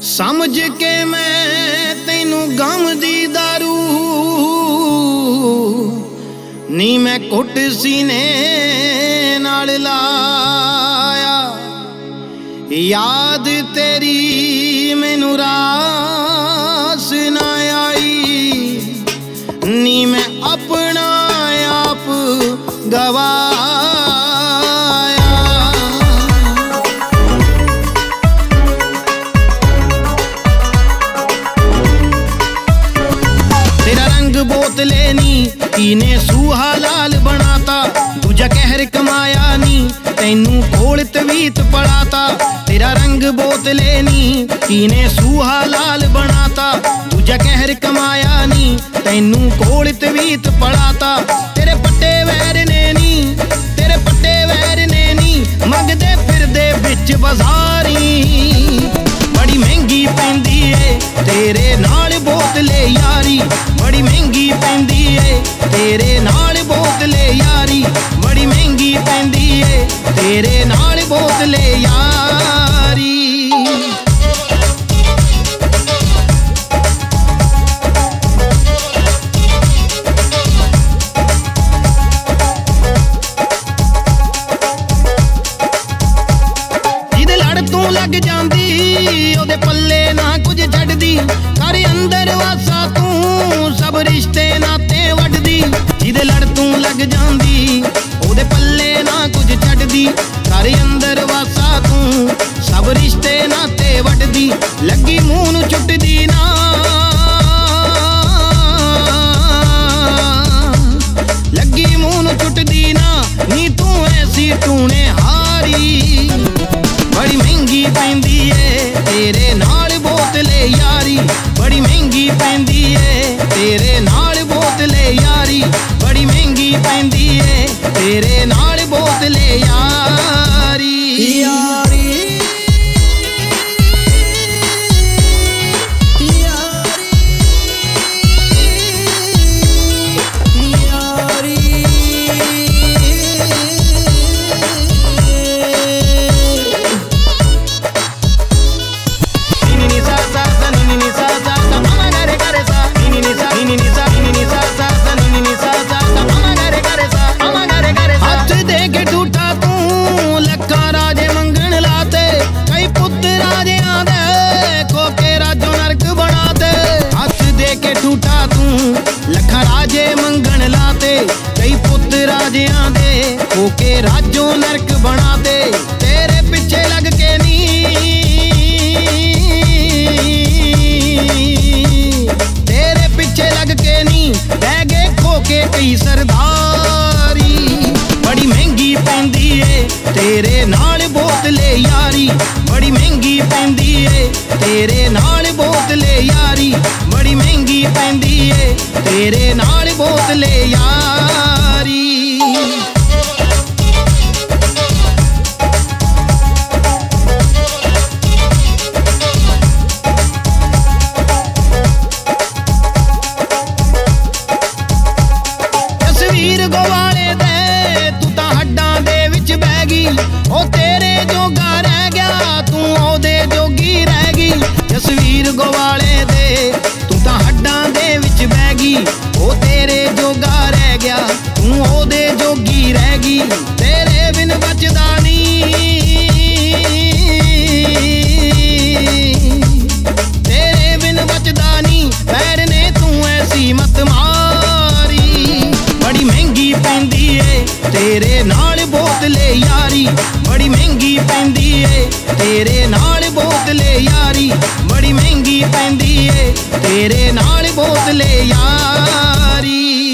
समझ के मैं तैनू गम दी दारू नी मैं घुट सीने नाल लाया। याद तेरी मैनू रास ना आई नी मैं अपना आप गवाया। तेरा रंग बोतले नी कीने सूहा लाल बनाता, दूजा कहर कमाया नी तैनू कोल तवीत पड़ाता। तेरा रंग बोतले नी कीने सूहा लाल बनाता, दूजा कहर कमाया नी तैनू कोल तवीत पड़ाता। तेरे पट्टे वैर ने नी, तेरे पट्टे वैर ने नी मंगदे फिरदे बिच बाजारी। बड़ी महंगी पैंदी है तेरे नाल बोतले यारी, बड़ी महंगी पैंदी है तेरे नाल बोतले यारी, बड़ी महंगी पैंदी है तेरे नाल बोतले यारी। जिदे लड़ तू लग जांदी ओदे पल्ले ना कुछ छड्डदी, घर अंदर वासा तू सब रिश्ते नाते वड्डदी। जिदे लड़ तू लग जांदी ओदे पल्ले ना कुछ छड्डदी, घर अंदर वासा तू सब रिश्ते नाते वड्डदी। लगी मूंह नू चुटदी ना, लगी मूंह नू चुटदी ना नी तू ऐसी टूने हारी। बड़ी महंगी पैंदी है तेरे नाल बोतले यारी, बड़ी महंगी पैंदी है तेरे नाल बोतले यारी, बड़ी महंगी पैंदी है तेरे नाल बोतले यारी। लखा राजे मंगन लाते, कई पुत राजियां दे होके राजों नरक बनाते। तेरे पिछे लग के नी, तेरे पिछे लग के नी रह गए खोके कई सरदारी। बड़ी महंगी पैंदी है तेरे नाल बोतले यारी, बड़ी महंगी पैंदी है तेरे नाल बोतले यारी, बड़ी महंगी पैंदी है तेरे नाल बोतले यारी। तस्वीर गवाले दे तू तां हड्डां दे विच बह गई, ओ तेरे जोगा रह गया तू ओदे जोगी रह गई। तस्वीर गवाले दे तू तां हड्डां दे विच बह गई, ओ तेरे जोगा रह गया तू ओदे जोगी रह गई। तेरे बिन बचदा नी, तेरे बिन बचदा नी पैर ने तू ऐसी मत मारी। बड़ी महंगी पैंदी है तेरे नाल बोतले यारी, बड़ी महंगी पैंदी है तेरे नाल बोतले यारी, बड़ी महंगी पैंदी है तेरे नाल बोतले यारी।